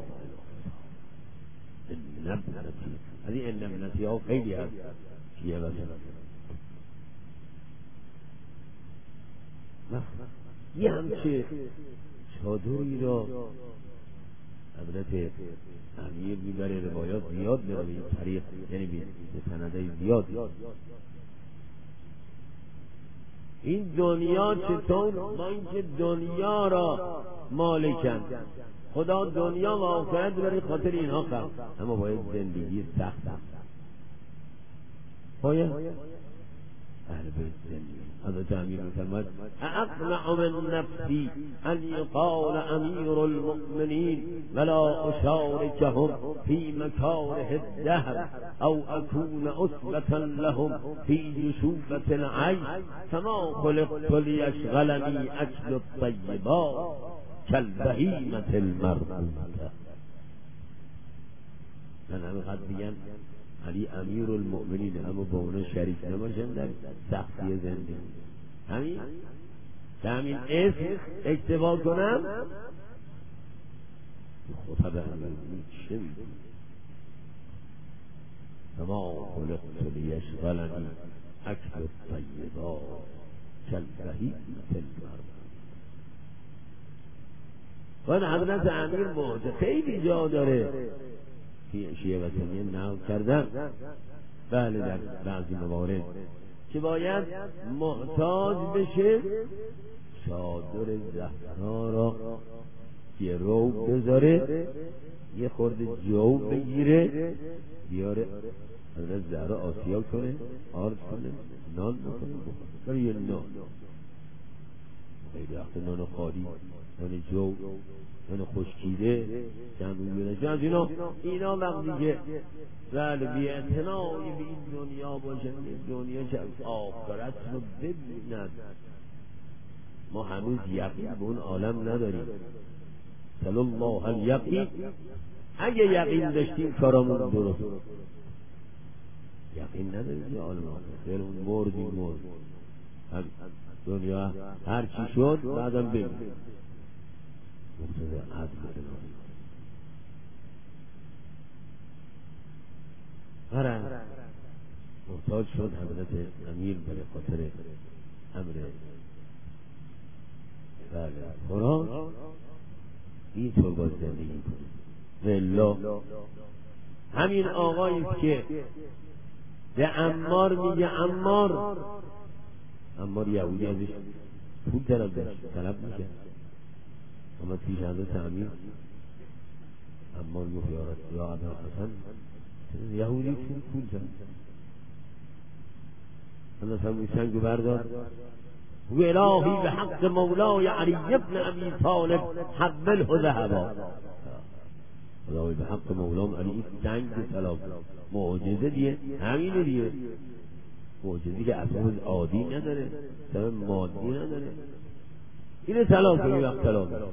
ان ابنتی. از این ان ابنتی ها خیلی هست کیه بسن یه همچه چادری را حضرت امیر میبره، روایات زیاد میره به این طریق، یعنی به سنده زیاد. این دنیا چطور با اینکه دنیا را مالکن، خدا دنیا و آخرت برای خاطر اینها خلق، اما باید زندگی سخت باید اهل بیت زندگی. حضرت امیر می‌فرماید اقنع من نفسی ان یقال امیر المؤمنین ولا اشارکهم فی مکاره الدهر او اکون اصبة لهم فی جشوبة العیش فما خلقت لیشغلنی اکل الطیبات کالبهیمة المربوطة. من همینقدر بگم علی امیر المؤمنین، اما با اونا شریک نباشم در سختی زندگی. همین که همین اسم اکتفا کنم خطب همین چه میدونی فما خلقت لیشغلنی اکل الطیبات کالبهیمة المربوطة. و حضرت امیر موجه خیلی جا داره شیعه و سنیه نقل کردن، بله در بعضی موارد که باید محتاج بشه چادر زهرا را یه رو بذاره، یه خورده جو بگیره بیاره حضرت زهرا آسیا کنه، آرد کنه، نان بکنه بخوره یه نان. خیلی وقت نان خالی، نان جو، نان خشکیده چند اون بیرنشن از اینا اینا وقتی که بله بی اعتنایی به این دنیا باشن، دنیا که آخرت رو ببیند. ما هنوز یقین به اون عالم نداریم. صلی الله الیقین. اگه یقین داشتیم کارامون درست، یقین نداریم که عالم آخرت خیرمون مردیم مرد دنیا هر چی شد بعدم ببین مقتضی عدل غرض محتاج شد حضرت امیر به خاطر امر بله خوراک اینطور باید زندگی کنه. والله همین آقایی که به عمار میگه عمار عمار یهودی ازش پول طلب داشت طلب میشه اما پیش حضرت امیر عمار گفت یا ابوالحسن یهودی پول پول زد حضرت امیر سنگو بردار و الهی به حق مولای علی ابن ابی طالب حبله ذهبا خداوی به حق مولام علی این سنگ طلا معجزه دیگه همینه دیگه معجزه‌ای که اساس عادی نداره سبب مادی نداره اینه طلا کنی وقت طلا کنی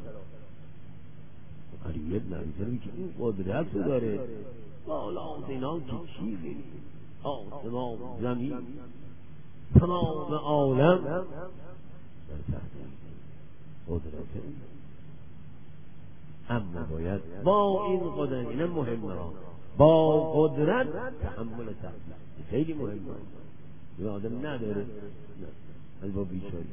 علی ابن ابی طالب که این قدرت رو داره بالا اینا که چیزی آسمان زمین تمام عالم در تحت قدرت اما باید با این قدرت اینم مهمه ها با قدرت تحمل تحمل خیلی مهمه این آدم نداره از با بیچاری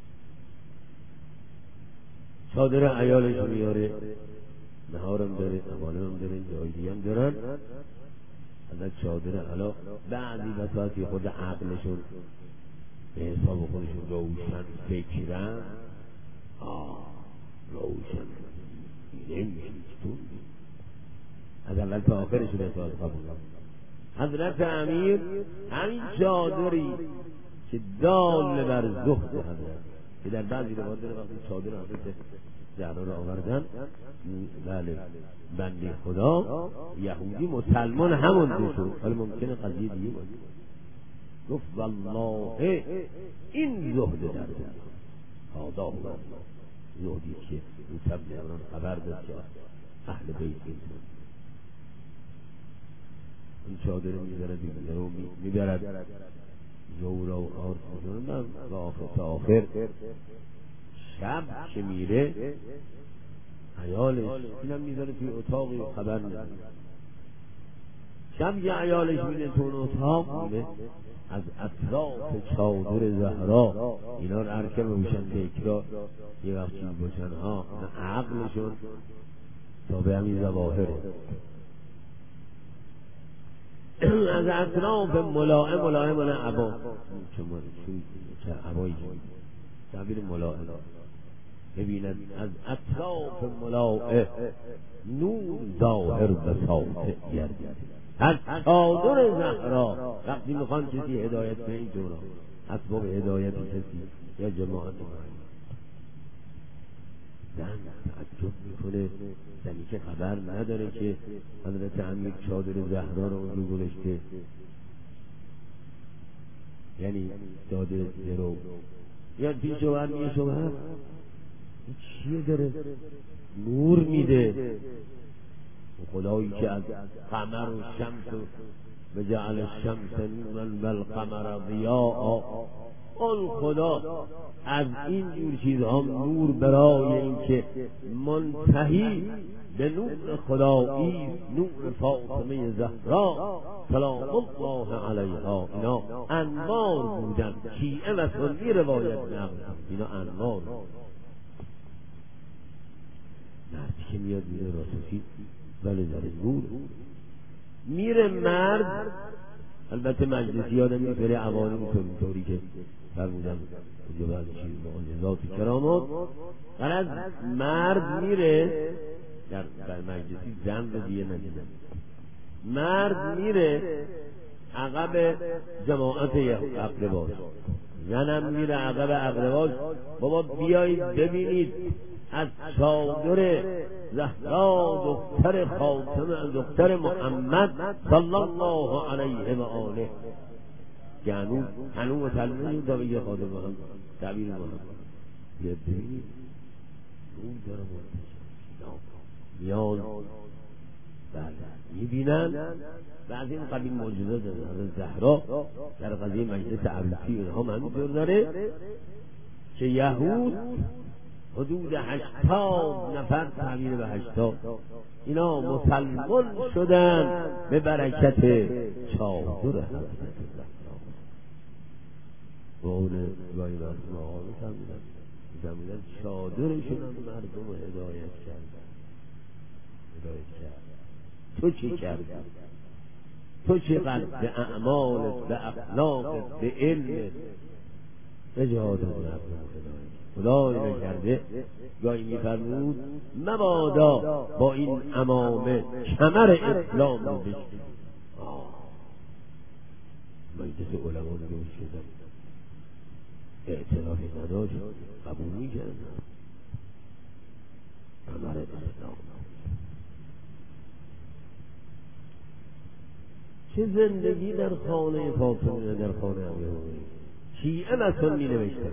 چادر عیالش میاره نهارم داره نوانم داره جای دیگه هم دارن از چادر علا بعضی بساطی خود عقلشون به حساب خودشون روشن فکرن آه روشن نمیشه چطور از اول تا آخرش به حساب قبول حضرت امیر همین چادری که دال بر زهد حضرت که در بعضی روایات داره وقتی چادر حضرت زهرا رو آوردن بله بنده خدا یهودی مسلمان همون بشون ولی ممکنه قضیه دیگه باشه گفت والله این زهد در زهد آداه الله زهدی که این تبلیغان خبر داد که اهل بیت این این چادر میذاره دیگه رو میبرد زورا و آرد میذارن و آخر تا آخر شب که میره عیالش اینم میذاره توی اتاقی خبر نداره شب یه عیالش میره تو اون اتاق میره از اطراف چادر زهرا اینا رو ارکه بوشن تکرا یه وقت چیز باشن ها عقلشون تا به همین زواهره از اطراف ملائم ملائم نه عبا چه عبایی تعبیر ملائم ببیند از اطراف ملائم نور ظاهر بساطع گردید از چادر زهرا وقتی میخوان کسی هدایت به این جورا اسباب هدایت کسی یا جماعت زن تعجب میکنه زنی که خبر نداره که حضرت امیر چادر زهرا رو اونجا گذاشته یعنی داده درو یا پیش شوهر میگه شوهر چیه داره نور میده خدایی که از قمر و شمس و بجعل الشمس نورا والقمر ضیاء اون خدا از این جور چیزها نور برای اینکه منتهی به نور خدایی نور فاطمه زهرا سلام الله علیها اینا انوار بودن شیعه و سنی روایت نقل اینا انوار مردی که میاد میره راستی ولی داره نور میره مرد البته مجلسی آدم میفره عوانی طوری که فرمودم اونجا بعضی چیز معجزات و کرامات غرض مرد میره در مجلسی زن رو دیگه ندیدن مرد میره عقب جماعت اقرباش زنم میره عقب اقرباش بابا بیایید ببینید از چادر زهرا دختر خاتم دختر محمد صلی الله علیه و آله که هنوز هنوز مسلمه این دابیه خاتم محمد تعبیر محمد یه ببینید اون داره میان بله میبینن و از این قبیل معجزات حضرت زهرا در قضیه مجلس عبدالسی اینها هم همینطور داره که یهود حدود هشتاد نفر تعبیر به هشتاد اینا مسلمان شدن به برکت چادر حضرت زهرا. و اون گاهی مردم آقا می‌فهمیدن زمینن چادرشون هم مردم رو هدایت کردن. هدایت کرد تو چی کردی؟ تو چقدر به اعمالت، به اخلاقت، به علمت به جهاد مردم هدایت خدای نکرده گاهی میفرمود مبادا با این عمامه کمر اسلام رو بشید. مجلس علما رو شدن اعترافی نداشت قبول میکردن کمر اسلام. چه زندگی در خانه فاطمه، در خانه امیرالمومنین. شیعه و سنی نوشتن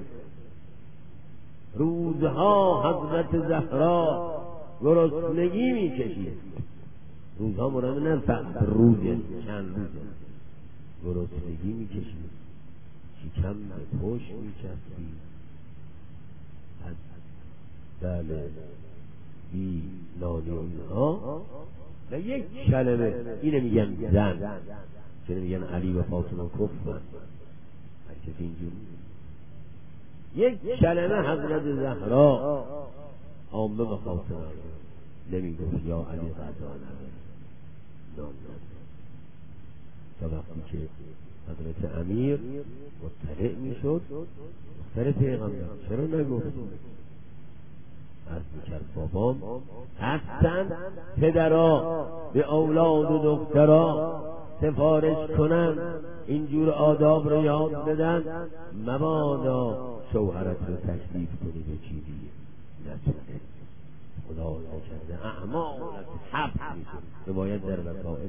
روزها حضرت زهرا گرسنگی میکشید. روزها مراد نه فقط روز، چند روز گرسنگی میکشید، شکم به پشت میچسبید، از بله بی نانی اونها و یک کلمه اینه میگن زن، چه میگن علی و فاطمه کفر، هر کسی اینجور یک کلمه حضرت زهرا عامه به فاطمه نمیگفت یا علی غذا نداره، نام نداره. تا وقتی که حضرت امیر مطلع میشد دختر پیغمبر چرا نگفت؟ عرض میکرد بابام هستن پدرها به اولاد و دخترها سفارش کنن اینجور آداب رو یاد بدن، مبادا شوهرت رو تکلیف کنی به چیزی نتونه. خدا نکرده اعمالت حب میشه. روایت در وسائل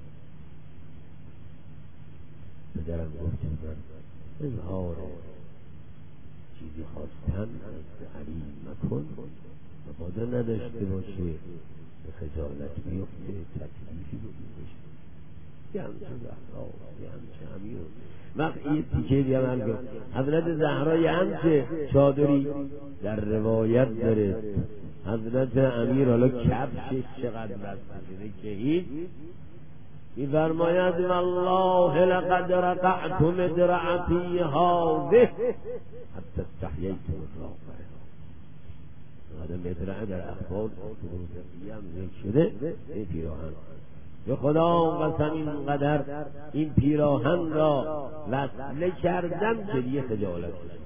پدرم گفت من اظهار چیزی خواستن از علی مکن، مبادا نداشته باشه به خجالت بیفته، تکلیفی بشه. یه همچه زهرا یه همچه امیر. وقت یه تیکه دیگه من گفت حضرت زهرا یه همچه چادری در روایت داره حضرت امیر حالا کفشش چقدر بسته شده که هیچ می‌فرماید والله لقد رقعت مدرعتی هذه حتی استحییت مطلقها. هذا مدرعه در اخبار فروزقی هم ذکر شده این پیراهن. به خدا قسم اینقدر این پیراهن را وصله کردم که دیگه خجالت کشیدم.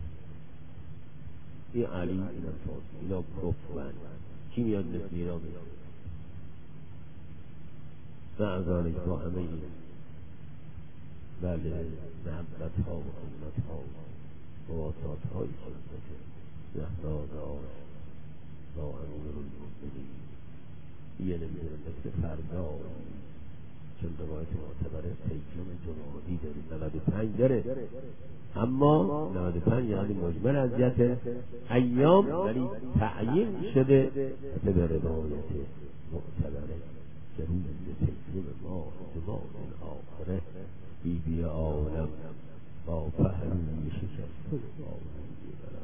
این علی اینا فاطمه اینا کفرن، کی میاد مثل اینا میاد؟ معذالک با همه این بله محبت ها و حرمت ها و مواسات های حضرت زهرا داشت با امیرالمؤمنین. یه نمیدونه مثل فردا چون روایت معتبره سیکلوم جمادی داریم نود و پنج داره، اما نود و پنج یعنی مجمل اذیت ایام ولی تعیین شده به روایت معتبره که روز سیکلوم ما جماد آخره بی بی عالم با پهلوی شکسته و آوردی برم.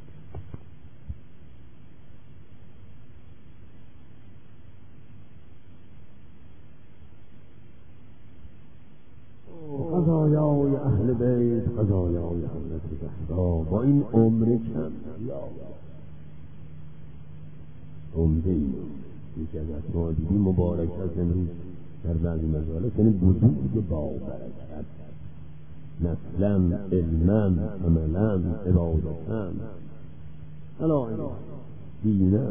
قضایای اهل بیت، قضایای حضرت زهرا با این عمر کم عمره ای یکی از اسماء بیبی مبارک است امروز در بعضی مجالس، یعنی بزرگ با برکت، نسلا علما عملا عبادتا الا دینا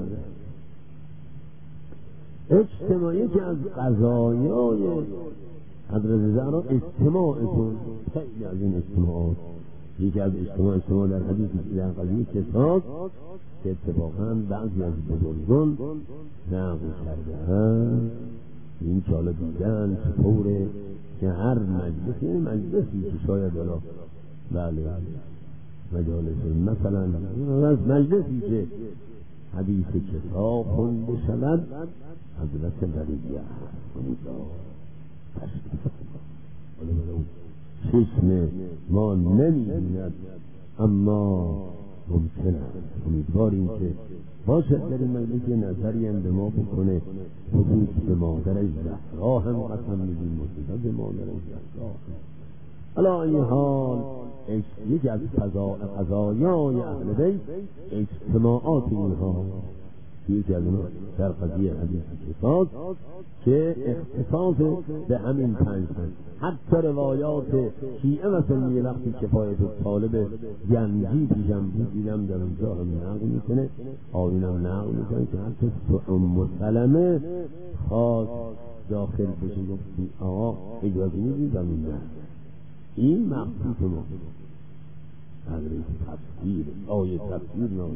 اجتماعی که از قضایای حضرت زهرا اجتماعتون خیلی از این اجتماعات یکی از اجتماع اجتماع در حدیث در قضیه کساد که اتفاقا بعضی از بزرگان نقل کرده‌اند این که حالا دیدن چطوره که هر مجلس یعنی مجلسی که شاید حالا بله مجالس مثلا از مجلسی که حدیث کتاب خونده شود حضرت بریه چشم ما نمی‌بیند اما ممکن است. امیدواریم که باشد در این مجلس نظری هم به ما بکنه، خصوص به مادر زهرا هم قسم میدیم، مصیبت به مادر زهرا هم. علا این حال یکی از قضایای اهل بیت اجتماعات اینها، یکی از اونها در قضیه حدیث کفاز که اختصاص به همین پنج پنج. حتی روایات شیعه و سنی وقتی کفایت طالب گنجی پیشم بود دیدم در اونجا هم نقل میکنه، آینم نقل میکنه که حتی ام سلمه خواست داخل بشه، گفتی آقا اجازه میدید و میدید. این مخصوص ما تدریس تفسیر آیه تفسیر نامه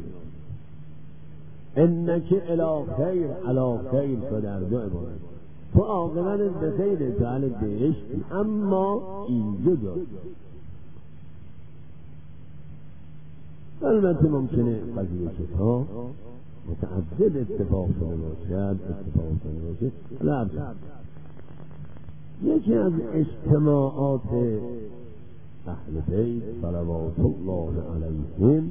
انکه الی خیر علی خیر تو در دو عبارت تو عاقبت به خیر تو اهل بهشتی. اما اینجا دار البته ممکنه قضیه شفا متعدد اتفاق شده باشد، اتفاق شده باشد. یکی از اجتماعات اهل بیت صلوات الله علیهم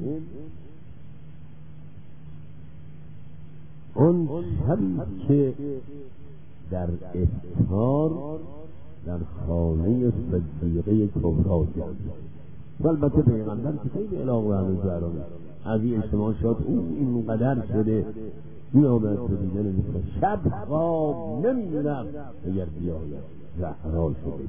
اون شبی که در افطار در خانه صدیقه کبرا جان و البته پیغمبر که خیلی علاقه به همین زهرا از این اجتماع شد او اینقدر شده می آمد به دیدن میکنه شب خواب نمی رفت اگر بیاید زهرا شده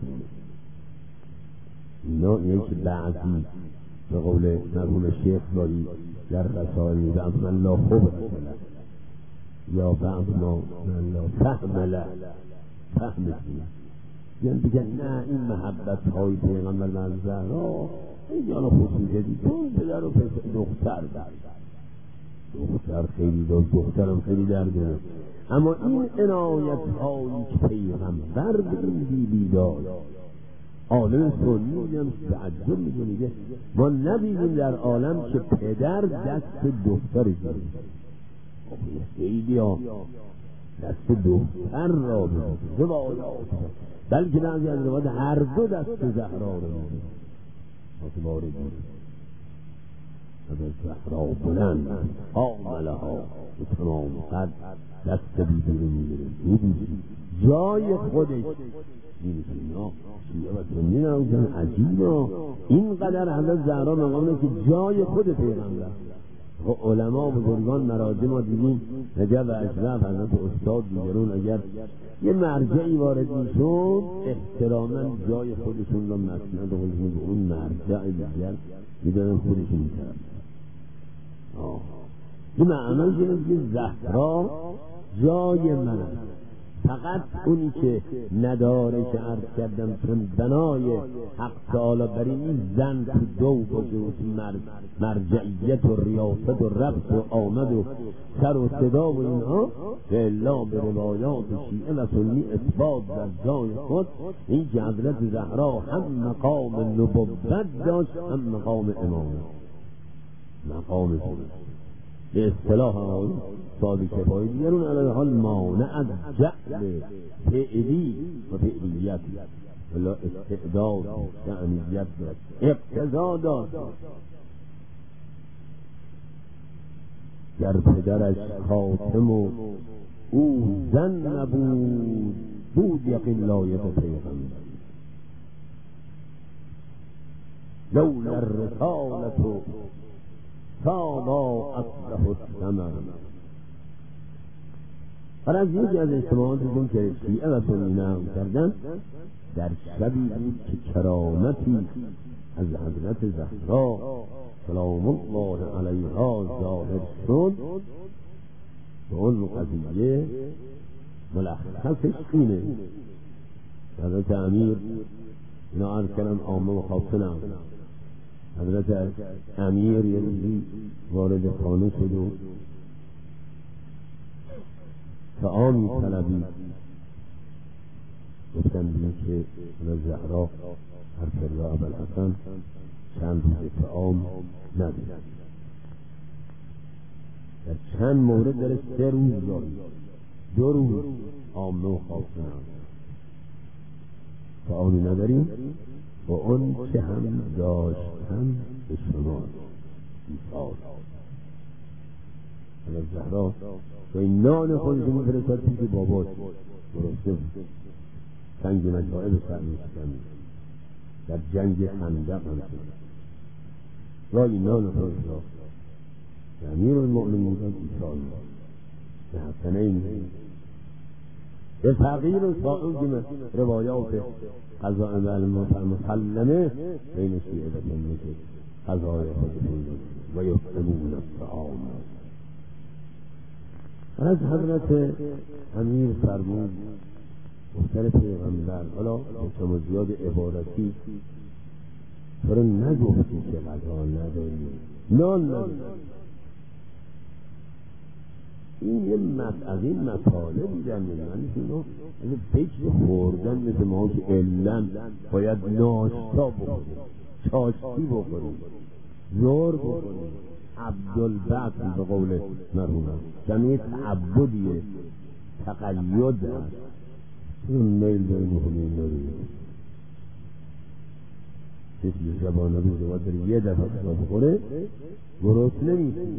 اینا یک بعضی به قول مرحوم شیخ باری در رسائل میگه من لا خوب یا بعض ما من لا فهم له فهم یعنی بگن نه این محبت های پیغمبر من زهرا این یالا خصوصه دید اون پدر و دختر در دختر خیلی دار دخترم خیلی درده، اما این عنایت هایی که پیغمبر به این بیبی داد عالم سنی میگم تعجب میگه ما ندیدیم در عالم که پدر دست دختر گیرد. خیلی ها دست دختر را به بلکه بعضی از روایات هر دو دست زهرا را متبار بود از زهرا بلند آملها به تمام قد دست بیدی رو میگیره میبیدی جای خودش میبیدی نا شیعه و سنی نموزن عجیبا اینقدر حضرت زهرا مقامه که جای خود پیغمبر. علما بزرگان مراجع ما دیدیم نجب و اشرف حضرت استاد دیگرون اگر یه مرجعی وارد میشون احتراما جای خودشون رو مسند خودشون به اون مرجع دیگر میدونن خودشون میترن. این معنی که زهرا جای من است، فقط اونی که نداره که عرض کردم چون بنای حق تعالی بر این زن تو دو باشه و مرجعیت و ریاست و ربط و آمد و سر و صدا و اینها به الا به روایات شیعه و سنی اثبات در جای خود این که حضرت زهرا هم مقام نبوت داشت هم مقام امامت مقام زهرا به اصطلاح آقای صادق کفایی دیگرون علیه حال مانع از جعل فعلی و فعلیت ولی استعداد شعنیت داشت اقتضا داشت. گر پدرش خاتم و او زن نبود بود یقین لایق پیغمبر لولا الرسالت ساما اصله الثمر. پر از یکی از اجتماعاتشون که شیعه و سنی نقل کردن در شبی بود که کرامتی از حضرت زهرا سلام الله علیها ظاهر شد. به اون قضیه ملخصش اینه حضرت امیر اینا عرض کردن عامه و خاصه نقل حضرت امیر یه روزی وارد خانه شد و طعامی طلبید. گفتن بیم که زهرا هر فریا ابوالحسن چند روز طعام ندید، در چند مورد در سه روز دارید دو روز عامه و خاصه نداریم طعامی نداریم و اون که هم داشتن به شما ایثار. حالا زهرا و این نان خودش میفرستاد پیش باباش، گرسنه بود، سنگ مصائب سر می‌شکن، در جنگ خندق هم شد، وای نان خودش را به امیرالمؤمنین ایثار به حسنین، به فقیر و سائل که روایات قضاء مسلمه بین شیعه و سنی که قضای خودشون و یطعمون الطعام. از حضرت امیر فرمود مختلف پیغمبر، حالا کم زیاد عبارتی تو نگفتی که غذا نداری، نان نداری. این یه از این مطالبی در میدن اینا اگه فکر خوردن مثل ما که علن باید ناشتا بخوریم، چاشتی بخوریم، زور بخوریم، عبدالبطن به قول مرحوم جمعی تعبدیه، تقید هست، این میل داریم بخوریم نداریم. کسی شبانه روزه باید داری یه دفعه غذا بخوره گرسنه نمیشه،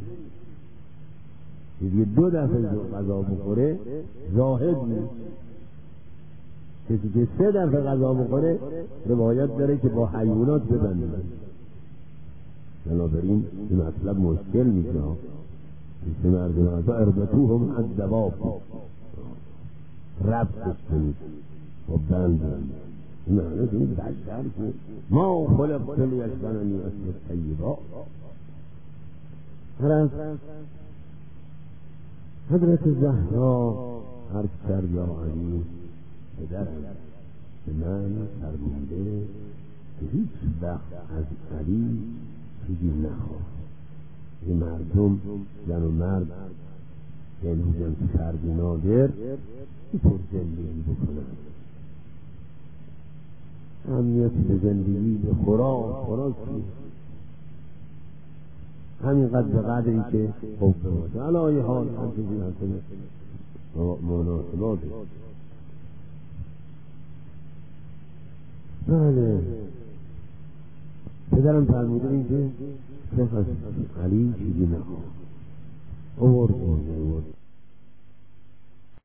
یه دو دفعه غذا بخوره زاهد نیست. کسی که سه دفعه غذا بخوره روایت داره که با حیوانات ببنده. بنابراین این مطلب مشکل میشه. کسی مردم ها اربطوهم از دواب ربطش کنید و بندن. این معنی که این بشر که ما خلق لیشبننی اسم طیبا. هر از حضرت زهرا عرض کرد یا علی پدرم به من فرموده که هیچ وقت از علی چیزی نخواه. این مردم زن و مرد که امروزم فرد نادر اینطور زندگی بکنن، اهمیت به زندگی به خوراک خوراک همین قد به قدری که خوب باشه. علای حال هم چیزی هستنه مناسبات. بله پدرم فرموده این که شیخ از علی چیزی نخواه، آورد آورد